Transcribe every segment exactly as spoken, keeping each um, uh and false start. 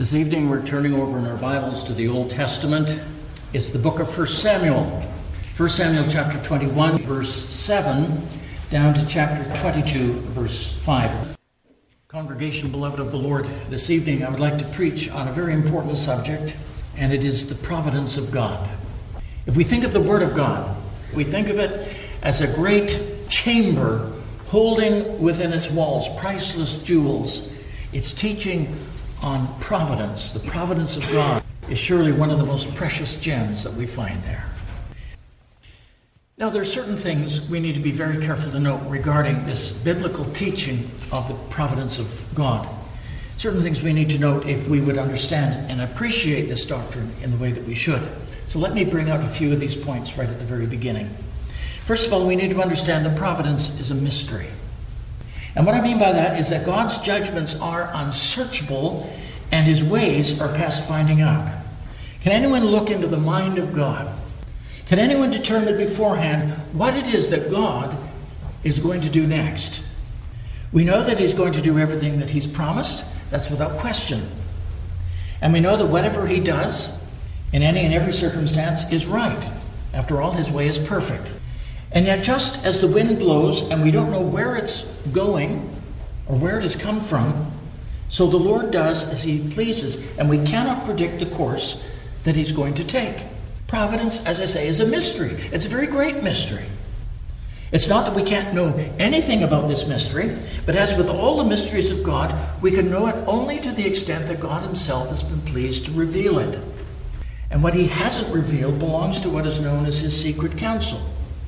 This evening we're turning over in our Bibles to the Old Testament. It's the book of First Samuel. First Samuel chapter twenty-one, verse seven, down to chapter twenty-two, verse five. Congregation, beloved of the Lord, this evening I would like to preach on a very important subject, and it is the providence of God. If we think of the Word of God, we think of it as a great chamber holding within its walls priceless jewels. It's teaching on providence. The providence of God is surely one of the most precious gems that we find there. Now, there are certain things we need to be very careful to note regarding this biblical teaching of the providence of God. Certain things we need to note if we would understand and appreciate this doctrine in the way that we should. So let me bring out a few of these points right at the very beginning. First of all, we need to understand that providence is a mystery. And what I mean by that is that God's judgments are unsearchable and his ways are past finding out. Can anyone look into the mind of God? Can anyone determine beforehand what it is that God is going to do next? We know that he's going to do everything that he's promised. That's without question. And we know that whatever he does in any and every circumstance is right. After all, his way is perfect. And yet, just as the wind blows and we don't know where it's going or where it has come from, so the Lord does as he pleases, and we cannot predict the course that he's going to take. Providence, as I say, is a mystery. It's a very great mystery. It's not that we can't know anything about this mystery, but as with all the mysteries of God, we can know it only to the extent that God himself has been pleased to reveal it. And what he hasn't revealed belongs to what is known as his secret counsel.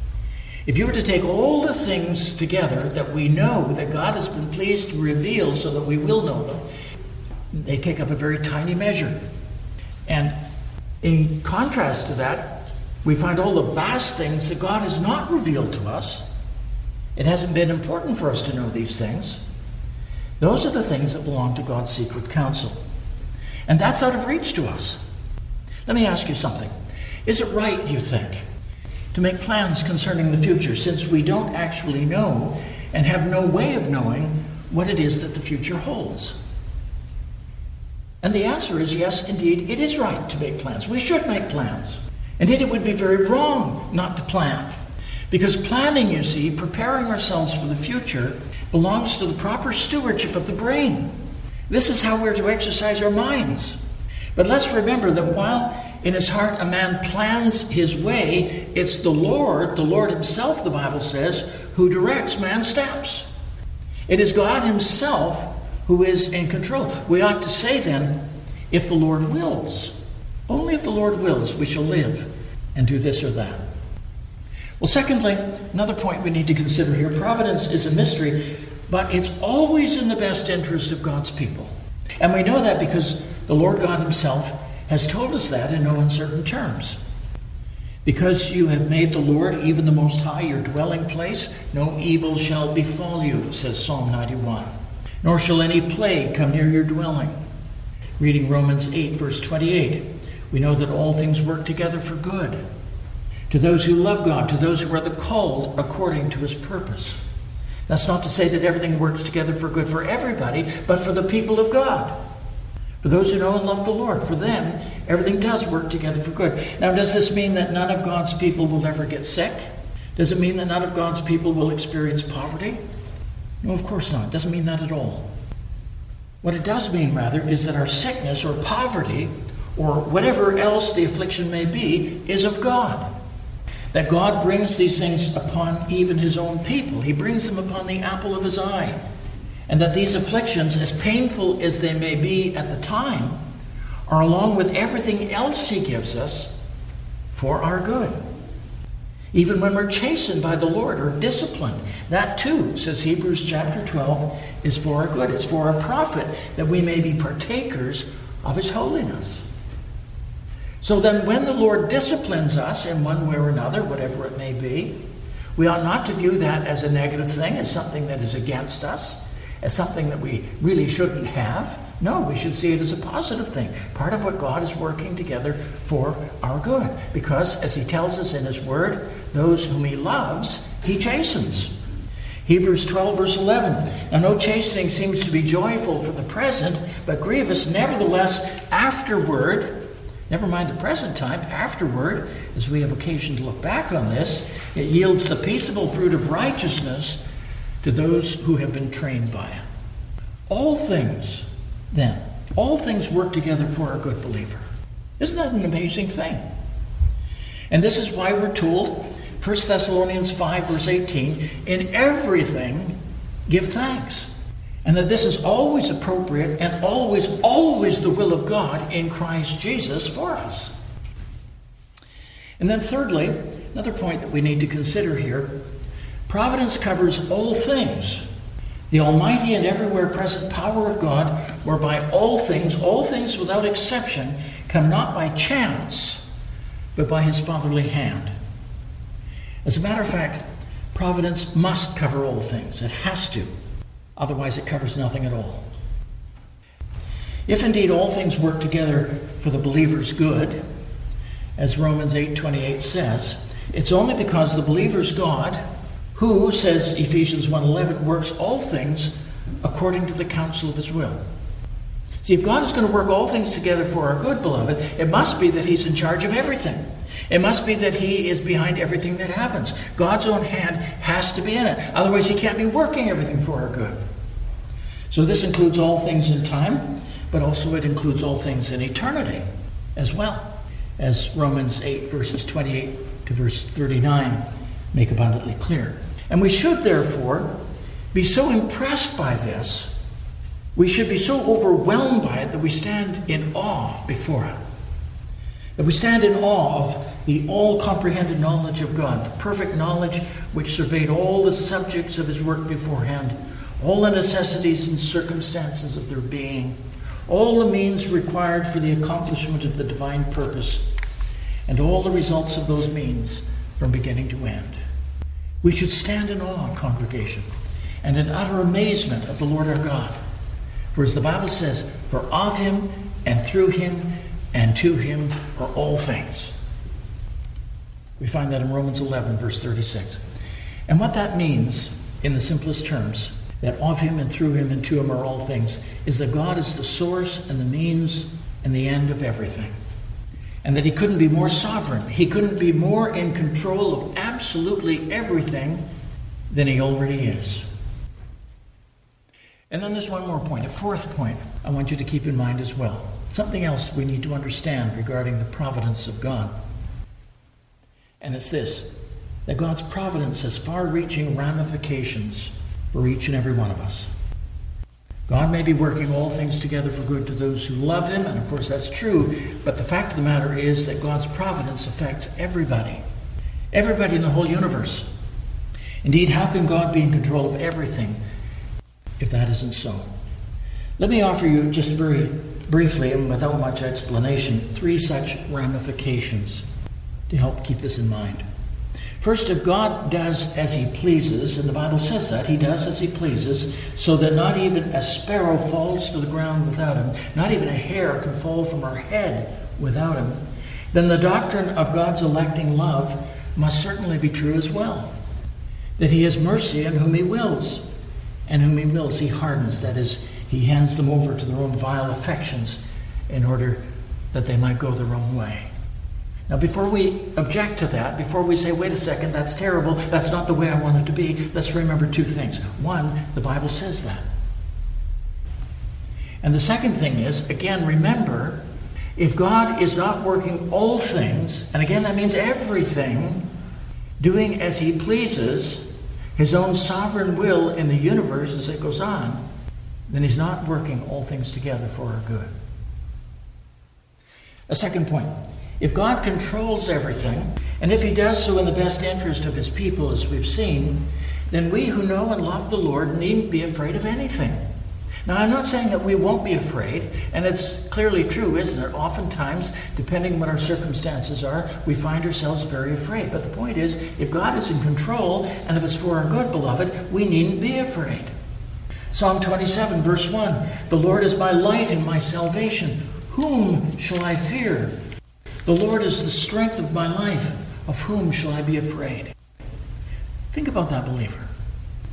If you were to take all the things together that we know that God has been pleased to reveal so that we will know them, they take up a very tiny measure. And in contrast to that, we find all the vast things that God has not revealed to us. It hasn't been important for us to know these things. Those are the things that belong to God's secret counsel. And that's out of reach to us. Let me ask you something. Is it right, do you think, to make plans concerning the future, since we don't actually know and have no way of knowing what it is that the future holds? And the answer is yes, indeed, it is right to make plans. We should make plans. Indeed, it would be very wrong not to plan. Because planning, you see, preparing ourselves for the future, belongs to the proper stewardship of the brain. This is how we're to exercise our minds. But let's remember that while in his heart a man plans his way, it's the Lord, the Lord himself, the Bible says, who directs man's steps. It is God himself who is in control. We ought to say then, if the Lord wills, only if the Lord wills, we shall live and do this or that. Well, secondly, another point we need to consider here, providence is a mystery, but it's always in the best interest of God's people. And we know that because the Lord God himself has told us that in no uncertain terms. Because you have made the Lord, even the Most High, your dwelling place, no evil shall befall you, says Psalm ninety-one. Nor shall any plague come near your dwelling. Reading Romans eight, verse twenty-eight, we know that all things work together for good, to those who love God, to those who are the called according to his purpose. That's not to say that everything works together for good for everybody, but for the people of God. For those who know and love the Lord, for them, everything does work together for good. Now, does this mean that none of God's people will ever get sick? Does it mean that none of God's people will experience poverty? No, of course not. It doesn't mean that at all. What it does mean, rather, is that our sickness or poverty, or whatever else the affliction may be, is of God. That God brings these things upon even his own people. He brings them upon the apple of his eye. And that these afflictions, as painful as they may be at the time, are along with everything else he gives us for our good. Even when we're chastened by the Lord or disciplined, that too, says Hebrews chapter twelve, is for our good. It's for our profit, that we may be partakers of his holiness. So then when the Lord disciplines us in one way or another, whatever it may be, we ought not to view that as a negative thing, as something that is against us, as something that we really shouldn't have. No, we should see it as a positive thing. Part of what God is working together for our good. Because, as he tells us in his word, those whom he loves, he chastens. Hebrews twelve, verse eleven. Now no chastening seems to be joyful for the present, but grievous. Nevertheless, afterward, never mind the present time, afterward, as we have occasion to look back on this, it yields the peaceable fruit of righteousness to those who have been trained by it. All things, then, all things work together for a good believer. Isn't that an amazing thing? And this is why we're told, First Thessalonians five, verse eighteen, in everything give thanks. And that this is always appropriate and always, always the will of God in Christ Jesus for us. And then thirdly, another point that we need to consider here, providence covers all things. The almighty and everywhere present power of God, whereby all things, all things without exception, come not by chance, but by his fatherly hand. As a matter of fact, providence must cover all things. It has to. Otherwise, it covers nothing at all. If indeed all things work together for the believer's good, as Romans eight twenty-eight says, it's only because the believer's God, who, says Ephesians one eleven, works all things according to the counsel of his will. See, if God is going to work all things together for our good, beloved, it must be that he's in charge of everything. It must be that he is behind everything that happens. God's own hand has to be in it. Otherwise, he can't be working everything for our good. So this includes all things in time, but also it includes all things in eternity as well, as Romans eight, verses twenty-eight to verse thirty-nine make abundantly clear. And we should, therefore, be so impressed by this, we should be so overwhelmed by it that we stand in awe before it. That we stand in awe of the all-comprehended knowledge of God, the perfect knowledge which surveyed all the subjects of his work beforehand, all the necessities and circumstances of their being, all the means required for the accomplishment of the divine purpose, and all the results of those means from beginning to end. We should stand in awe, congregation, and in utter amazement of the Lord our God. For as the Bible says, for of him and through him and to him are all things. We find that in Romans eleven, verse thirty-six. And what that means, in the simplest terms, that of him and through him and to him are all things, is that God is the source and the means and the end of everything. And that he couldn't be more sovereign. He couldn't be more in control of absolutely everything than he already is. And then there's one more point, a fourth point I want you to keep in mind as well. Something else we need to understand regarding the providence of God. And it's this, that God's providence has far-reaching ramifications for each and every one of us. God may be working all things together for good to those who love him, and of course that's true, but the fact of the matter is that God's providence affects everybody. Everybody in the whole universe. Indeed, how can God be in control of everything if that isn't so? Let me offer you, just very briefly and without much explanation, three such ramifications to help keep this in mind. First, if God does as he pleases, and the Bible says that, he does as he pleases, so that not even a sparrow falls to the ground without him, not even a hair can fall from her head without him, then the doctrine of God's electing love must certainly be true as well. That he has mercy on whom he wills, and whom he wills he hardens, that is, he hands them over to their own vile affections in order that they might go their own way. Now, before we object to that, before we say, wait a second, that's terrible, that's not the way I want it to be, let's remember two things. One, the Bible says that. And the second thing is, again, remember, if God is not working all things, and again that means everything, doing as he pleases, his own sovereign will in the universe as it goes on, then he's not working all things together for our good. A second point. If God controls everything, and if he does so in the best interest of his people, as we've seen, then we who know and love the Lord needn't be afraid of anything. Now, I'm not saying that we won't be afraid, and it's clearly true, isn't it? Oftentimes, depending on what our circumstances are, we find ourselves very afraid. But the point is, if God is in control, and if it's for our good, beloved, we needn't be afraid. Psalm twenty-seven, verse one, the Lord is my light and my salvation. Whom shall I fear? The Lord is the strength of my life. Of whom shall I be afraid? Think about that, believer.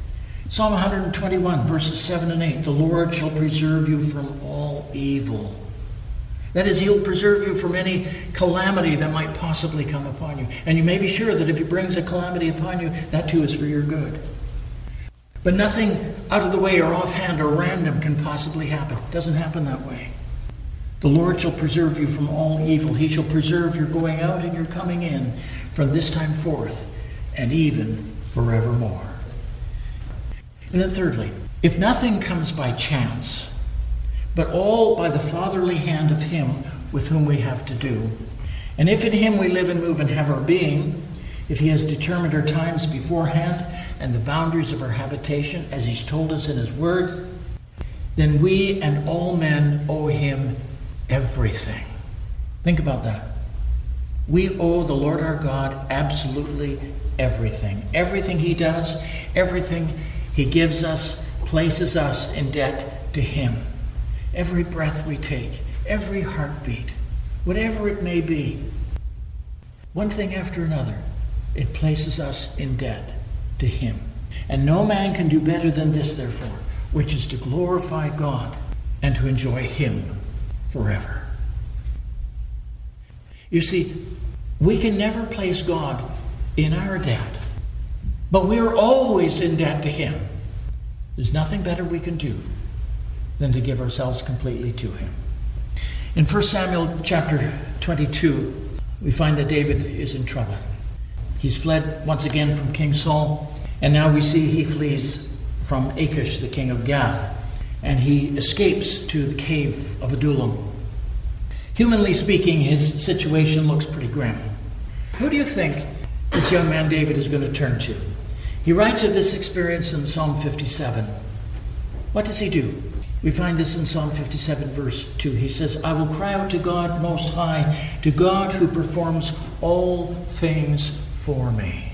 Psalm one twenty-one, verses seven and eight. The Lord shall preserve you from all evil. That is, he'll preserve you from any calamity that might possibly come upon you. And you may be sure that if he brings a calamity upon you, that too is for your good. But nothing out of the way or offhand or random can possibly happen. It doesn't happen that way. The Lord shall preserve you from all evil. He shall preserve your going out and your coming in from this time forth and even forevermore. And then thirdly, if nothing comes by chance, but all by the fatherly hand of him with whom we have to do, and if in him we live and move and have our being, if he has determined our times beforehand and the boundaries of our habitation, as he's told us in his word, then we and all men owe him everything. Think about that. We owe the Lord our God absolutely everything. Everything he does, everything he gives us, places us in debt to him. Every breath we take, every heartbeat, whatever it may be, one thing after another, it places us in debt to him. And no man can do better than this, therefore, which is to glorify God and to enjoy him forever. You see, we can never place God in our debt, but we are always in debt to him. There's nothing better we can do than to give ourselves completely to him. In First Samuel chapter twenty-two, we find that David is in trouble. He's fled once again from King Saul, and now we see he flees from Achish, the king of Gath, and he escapes to the cave of Adullam. Humanly speaking, his situation looks pretty grim. Who do you think this young man David is going to turn to? He writes of this experience in Psalm fifty-seven. What does he do? We find this in Psalm fifty-seven, verse two. He says, I will cry out to God Most High, to God who performs all things for me.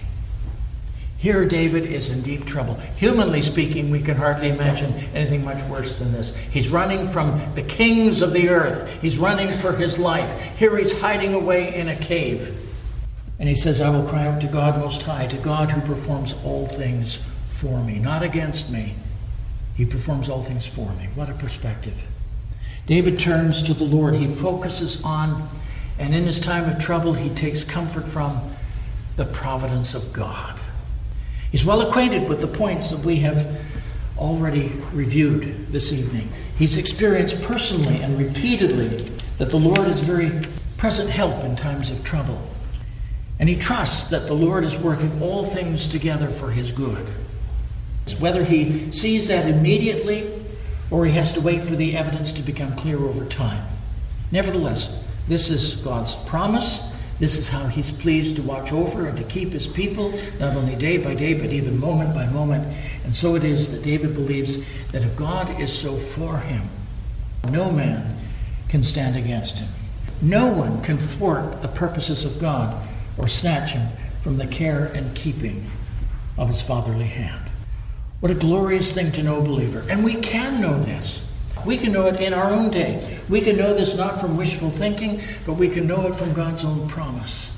Here David is in deep trouble. Humanly speaking, we can hardly imagine anything much worse than this. He's running from the kings of the earth. He's running for his life. Here he's hiding away in a cave. And he says, I will cry out to God Most High, to God who performs all things for me, not against me. He performs all things for me. What a perspective. David turns to the Lord. He focuses on, and in his time of trouble, he takes comfort from the providence of God. He's well acquainted with the points that we have already reviewed this evening. He's experienced personally and repeatedly that the Lord is very present help in times of trouble. And he trusts that the Lord is working all things together for his good. Whether he sees that immediately or he has to wait for the evidence to become clear over time. Nevertheless, this is God's promise. This is how he's pleased to watch over and to keep his people, not only day by day, but even moment by moment. And so it is that David believes that if God is so for him, no man can stand against him. No one can thwart the purposes of God or snatch him from the care and keeping of his fatherly hand. What a glorious thing to know, believer. And we can know this. We can know it in our own day. We can know this not from wishful thinking, but we can know it from God's own promise.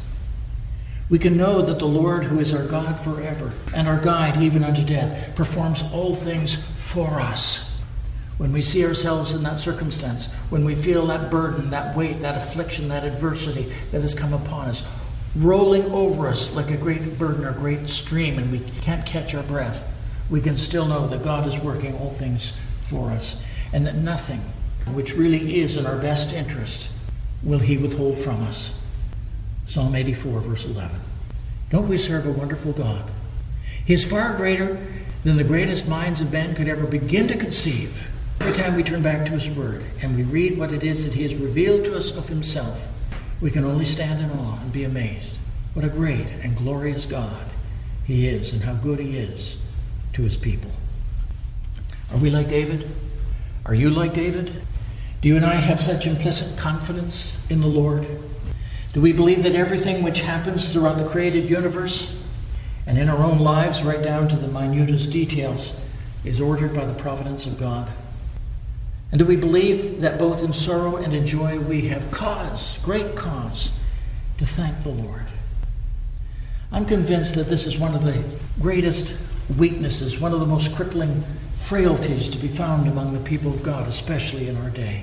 We can know that the Lord, who is our God forever and our guide even unto death, performs all things for us. When we see ourselves in that circumstance, when we feel that burden, that weight, that affliction, that adversity that has come upon us, rolling over us like a great burden or great stream, and we can't catch our breath, we can still know that God is working all things for us, and that nothing which really is in our best interest will he withhold from us. Psalm eighty-four, verse eleven. Don't we serve a wonderful God? He is far greater than the greatest minds of men could ever begin to conceive. Every time we turn back to his word and we read what it is that he has revealed to us of himself, we can only stand in awe and be amazed. What a great and glorious God he is, and how good he is to his people. Are we like David? Are you like David? Do you and I have such implicit confidence in the Lord? Do we believe that everything which happens throughout the created universe and in our own lives, right down to the minutest details, is ordered by the providence of God? And do we believe that both in sorrow and in joy we have cause, great cause, to thank the Lord? I'm convinced that this is one of the greatest weaknesses, one of the most crippling frailties to be found among the people of God, especially in our day.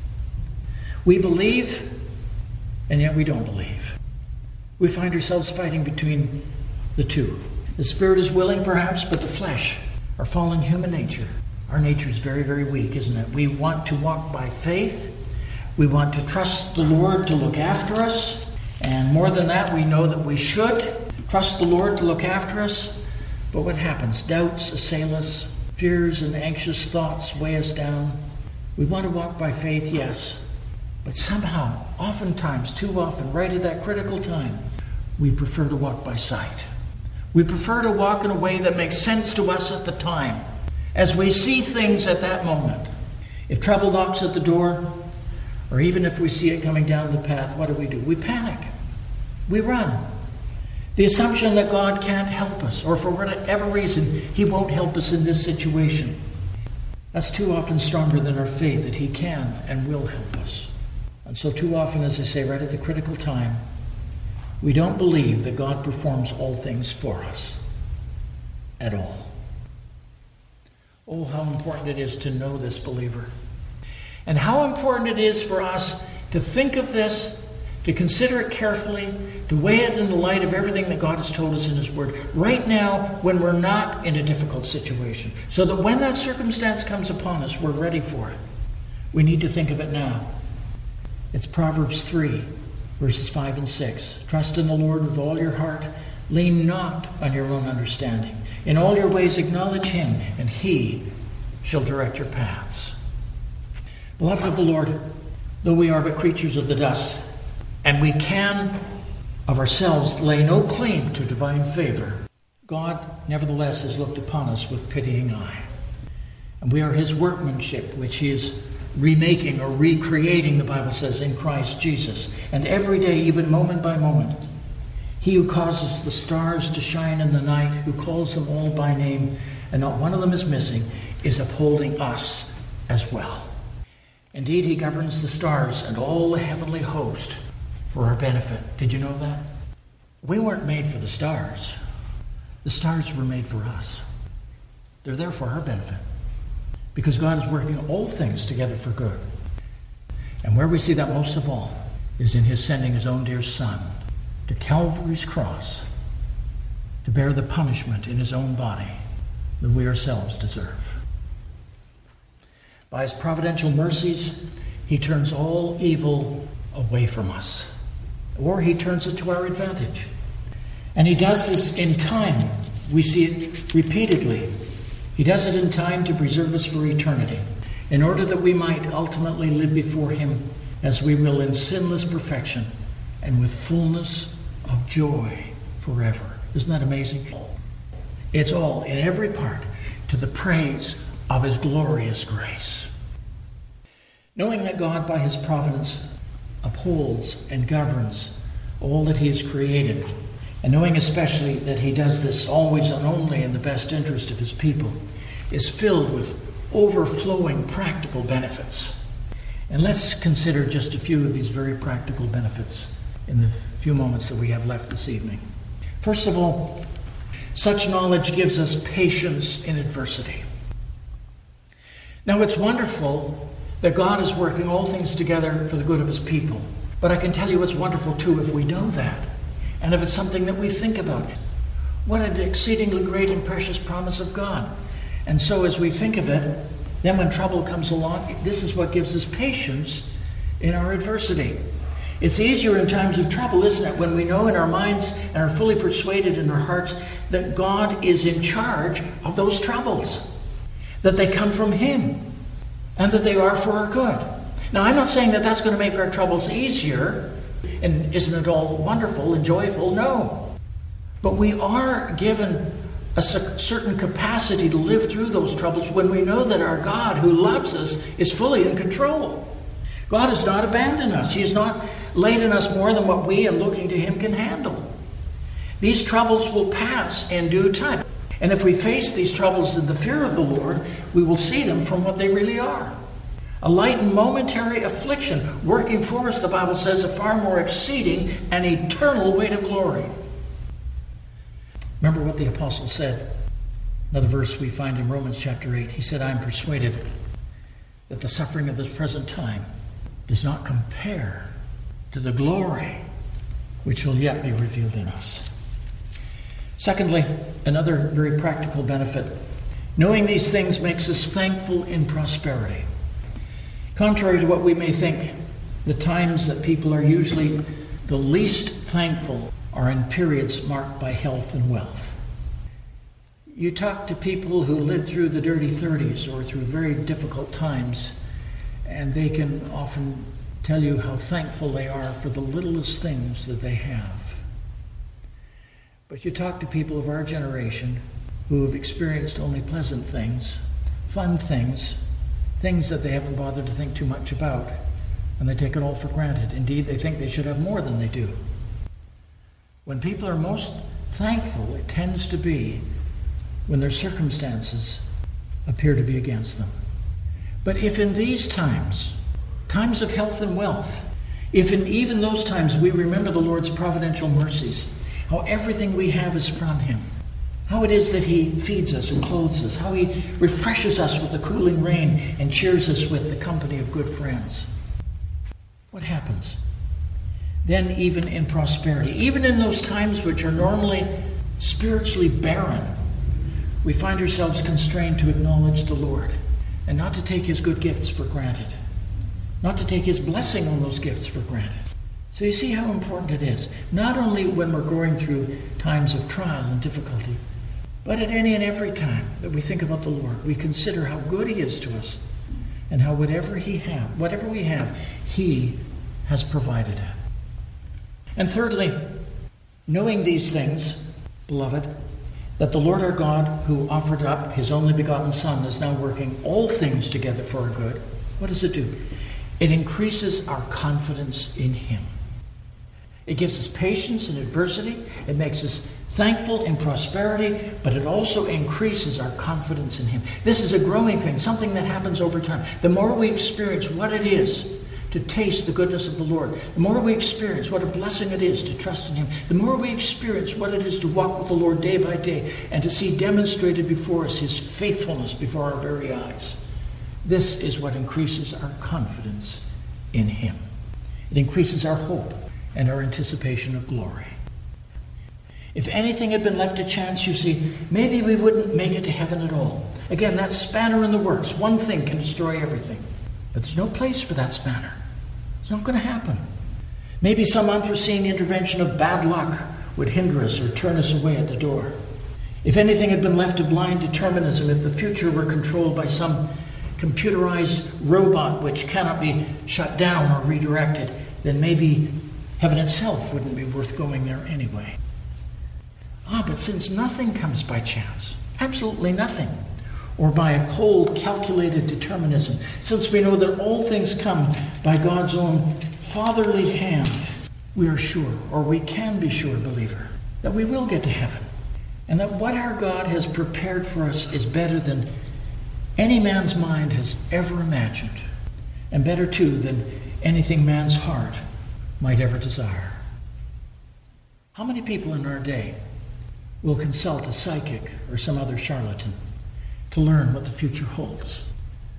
We believe, and yet we don't believe. We find ourselves fighting between the two. The spirit is willing, perhaps, but the flesh, our fallen human nature, our nature is very, very weak, isn't it? We want to walk by faith. We want to trust the Lord to look after us. And more than that, we know that we should trust the Lord to look after us. But what happens? Doubts assail us. Fears and anxious thoughts weigh us down. We want to walk by faith, yes. But somehow, oftentimes, too often, right at that critical time, we prefer to walk by sight. We prefer to walk in a way that makes sense to us at the time, as we see things at that moment. If trouble knocks at the door, or even if we see it coming down the path, what do we do? We panic. We run. The assumption that God can't help us, or for whatever reason, He won't help us in this situation. That's too often stronger than our faith that He can and will help us. And so too often, as I say, right at the critical time, we don't believe that God performs all things for us at all. Oh, how important it is to know this, believer. And how important it is for us to think of this, to consider it carefully, to weigh it in the light of everything that God has told us in His Word, right now when we're not in a difficult situation, so that when that circumstance comes upon us, we're ready for it. We need to think of it now. It's Proverbs three, verses five and six. Trust in the Lord with all your heart. Lean not on your own understanding. In all your ways acknowledge Him, and He shall direct your paths. Beloved of the Lord, though we are but creatures of the dust, and we can of ourselves lay no claim to divine favor, God nevertheless has looked upon us with pitying eye. And we are His workmanship, which He is remaking or recreating, the Bible says, in Christ Jesus. And every day, even moment by moment, He who causes the stars to shine in the night, who calls them all by name, and not one of them is missing, is upholding us as well. Indeed, He governs the stars and all the heavenly host for our benefit. Did you know that? We weren't made for the stars. The stars were made for us. They're there for our benefit, because God is working all things together for good. And where we see that most of all is in His sending His own dear Son to Calvary's cross to bear the punishment in His own body that we ourselves deserve. By His providential mercies, He turns all evil away from us, or He turns it to our advantage. And He does this in time. We see it repeatedly. He does it in time to preserve us for eternity, in order that we might ultimately live before Him as we will in sinless perfection and with fullness of joy forever. Isn't that amazing? It's all, in every part, to the praise of His glorious grace. Knowing that God, by His providence, upholds and governs all that He has created, and knowing especially that He does this always and only in the best interest of His people, is filled with overflowing practical benefits. And let's consider just a few of these very practical benefits in the few moments that we have left this evening. First of all, such knowledge gives us patience in adversity. Now, it's wonderful that God is working all things together for the good of His people. But I can tell you it's wonderful too if we know that, and if it's something that we think about. What an exceedingly great and precious promise of God. And so as we think of it, then when trouble comes along, this is what gives us patience in our adversity. It's easier in times of trouble, isn't it, when we know in our minds and are fully persuaded in our hearts that God is in charge of those troubles, that they come from Him, and that they are for our good. Now, I'm not saying that that's going to make our troubles easier, and isn't it all wonderful and joyful? No. But we are given a certain capacity to live through those troubles when we know that our God, who loves us, is fully in control. God has not abandoned us. He has not laid in us more than what we, in looking to Him, can handle. These troubles will pass in due time. And if we face these troubles in the fear of the Lord, we will see them from what they really are. A light and momentary affliction working for us, the Bible says, a far more exceeding and eternal weight of glory. Remember what the apostle said Another verse we find in Romans chapter eight. He said, I am persuaded that the suffering of this present time does not compare to the glory which will yet be revealed in us. Secondly, another very practical benefit. Knowing these things makes us thankful in prosperity. Contrary to what we may think, the times that people are usually the least thankful are in periods marked by health and wealth. You talk to people who lived through the dirty thirties or through very difficult times, and they can often tell you how thankful they are for the littlest things that they have. But you talk to people of our generation who have experienced only pleasant things, fun things, things that they haven't bothered to think too much about, and they take it all for granted. Indeed, they think they should have more than they do. When people are most thankful, it tends to be when their circumstances appear to be against them. But if in these times, times of health and wealth, if in even those times we remember the Lord's providential mercies, how everything we have is from Him, how it is that He feeds us and clothes us, how He refreshes us with the cooling rain and cheers us with the company of good friends, what happens? Then even in prosperity, even in those times which are normally spiritually barren, we find ourselves constrained to acknowledge the Lord and not to take His good gifts for granted, not to take His blessing on those gifts for granted. So you see how important it is, not only when we're going through times of trial and difficulty, but at any and every time that we think about the Lord, we consider how good He is to us and how whatever He have, whatever we have, He has provided it. And thirdly, knowing these things, beloved, that the Lord our God, who offered up His only begotten Son, is now working all things together for our good. What does it do? It increases our confidence in Him. It gives us patience in adversity. It makes us thankful in prosperity, but it also increases our confidence in Him. This is a growing thing, something that happens over time. The more we experience what it is to taste the goodness of the Lord, the more we experience what a blessing it is to trust in Him, the more we experience what it is to walk with the Lord day by day and to see demonstrated before us His faithfulness before our very eyes. This is what increases our confidence in Him. It increases our hope and our anticipation of glory. If anything had been left to chance, you see, maybe we wouldn't make it to heaven at all. Again, that spanner in the works. One thing can destroy everything. But there's no place for that spanner. It's not going to happen. Maybe some unforeseen intervention of bad luck would hinder us or turn us away at the door. If anything had been left to blind determinism, if the future were controlled by some computerized robot which cannot be shut down or redirected, then maybe heaven itself wouldn't be worth going there anyway. Ah, but since nothing comes by chance, absolutely nothing, or by a cold, calculated determinism, since we know that all things come by God's own fatherly hand, we are sure, or we can be sure, believer, that we will get to heaven, and that what our God has prepared for us is better than any man's mind has ever imagined, and better, too, than anything man's heart might ever desire. How many people in our day will consult a psychic or some other charlatan to learn what the future holds?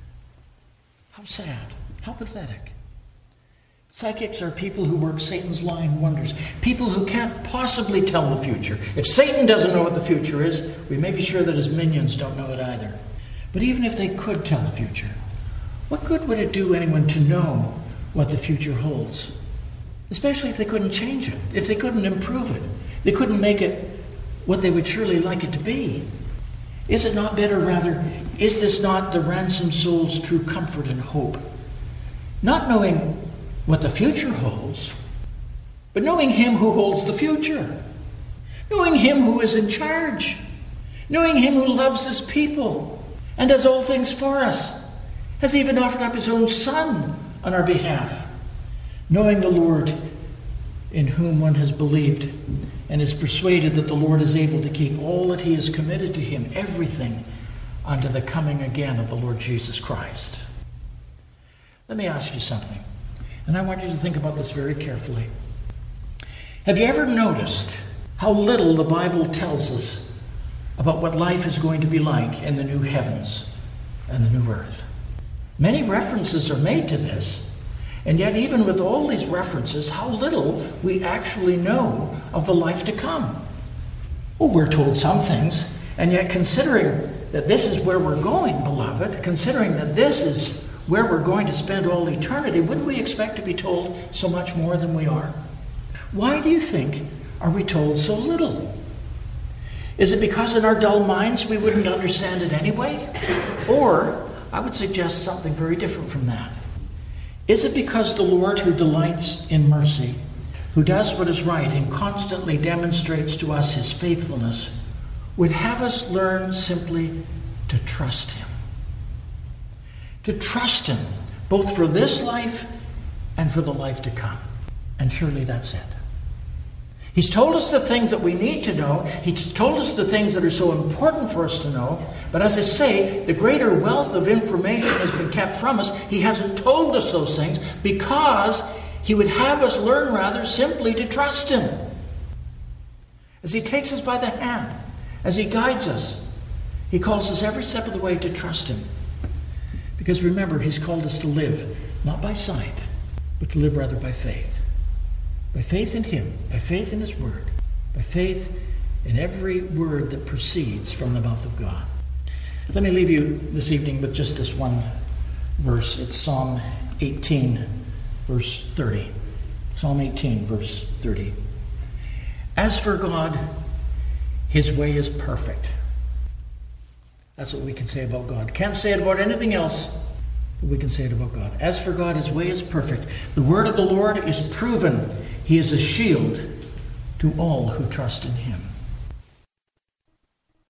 How sad, how pathetic. Psychics are people who work Satan's lying wonders, people who can't possibly tell the future. If Satan doesn't know what the future is, we may be sure that his minions don't know it either. But even if they could tell the future, what good would it do anyone to know what the future holds? Especially if they couldn't change it, if they couldn't improve it, they couldn't make it what they would surely like it to be. Is it not better, rather, is this not the ransomed soul's true comfort and hope? Not knowing what the future holds, but knowing Him who holds the future. Knowing Him who is in charge. Knowing Him who loves His people and does all things for us. Has even offered up His own Son on our behalf. Knowing the Lord in whom one has believed and is persuaded that the Lord is able to keep all that He has committed to him, everything, unto the coming again of the Lord Jesus Christ. Let me ask you something, and I want you to think about this very carefully. Have you ever noticed how little the Bible tells us about what life is going to be like in the new heavens and the new earth. Many references are made to this, and yet even with all these references, how little we actually know of the life to come. Well, we're told some things, and yet considering that this is where we're going, beloved, considering that this is where we're going to spend all eternity, wouldn't we expect to be told so much more than we are? Why do you think are we told so little? Is it because in our dull minds we wouldn't understand it anyway? Or, I would suggest something very different from that. Is it because the Lord, who delights in mercy, who does what is right and constantly demonstrates to us his faithfulness, would have us learn simply to trust him? To trust him, both for this life and for the life to come. And surely that's it. He's told us the things that we need to know. He's told us the things that are so important for us to know. But as I say, the greater wealth of information has been kept from us. He hasn't told us those things because he would have us learn rather simply to trust him. As he takes us by the hand, as he guides us, he calls us every step of the way to trust him. Because remember, he's called us to live, not by sight, but to live rather by faith. By faith in him, by faith in his word, by faith in every word that proceeds from the mouth of God. Let me leave you this evening with just this one verse. It's Psalm eighteen, verse thirty. Psalm eighteen, verse thirty. As for God, his way is perfect. That's what we can say about God. Can't say it about anything else, but we can say it about God. As for God, his way is perfect. The word of the Lord is proven. He is a shield to all who trust in him.